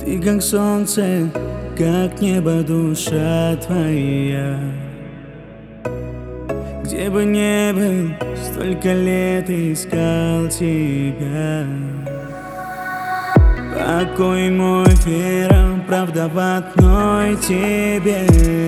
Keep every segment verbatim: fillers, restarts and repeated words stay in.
Ты как солнце, как небо, душа твоя. Где бы ни был, столько лет искал тебя. Покой мой вером, правда в одной тебе.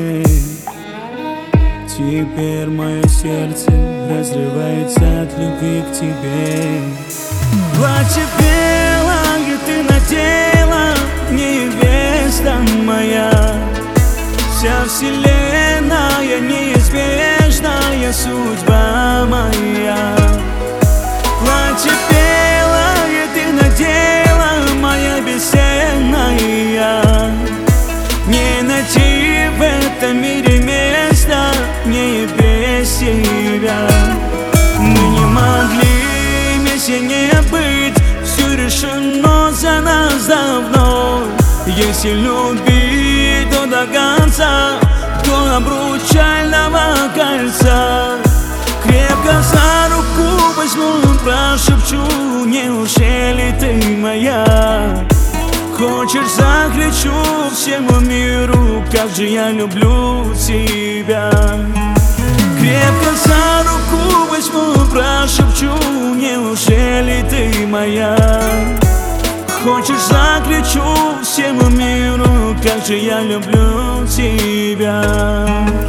Теперь мое сердце разрывается от любви к тебе. Платье белое ты надела, невеста моя. Вся вселенная, неизбежная судьба моя. Платье белое ты надела, моя бесценная. Не найти в этом мире места мне без тебя. Мы не могли вместе не быть, все решено за нас давно. Если любить, то до конца, до обручального кольца. Крепко за руку возьму, прошепчу: неужели ты моя? Хочешь, закричу всему миру, как же я люблю тебя. Крепко за руку возьму, прошепчу: неужели ты моя? Хочешь, закричу всему миру, как же я люблю тебя.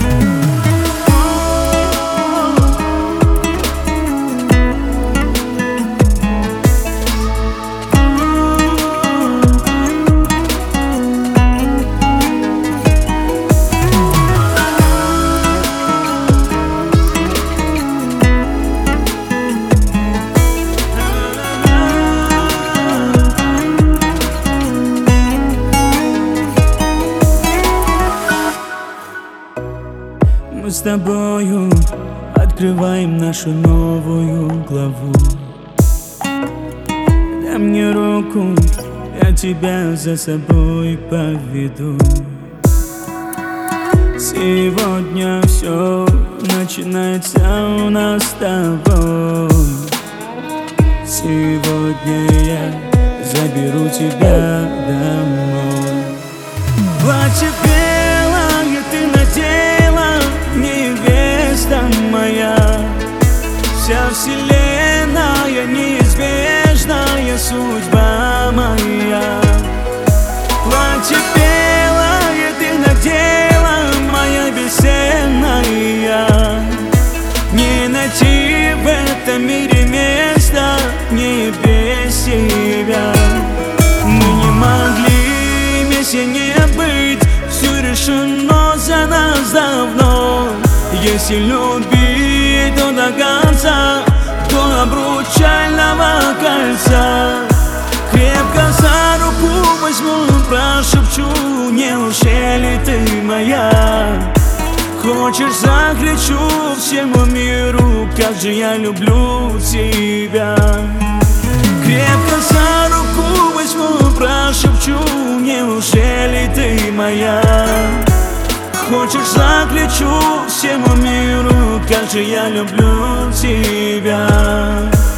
Мы с тобою открываем нашу новую главу. Дай мне руку, я тебя за собой поведу. Сегодня все начинается у нас с тобой. Сегодня я заберу тебя домой. Платье белое ты надела, невеста моя. Вся вселенная, неизбежная судьба моя. Платье белое ты надела, моя бесценная. Не найти в этом мире места мне без тебя. Мы не могли вместе не быть, все решено за нас давно. Если любить, то до конца, до обручального кольца. Крепко за руку возьму, прошепчу: неужели ты моя? Хочешь, закричу всему миру, как же я люблю тебя. Крепко за руку возьму, прошепчу: неужели ты моя? Хочешь, закричу всему миру, как же я люблю тебя.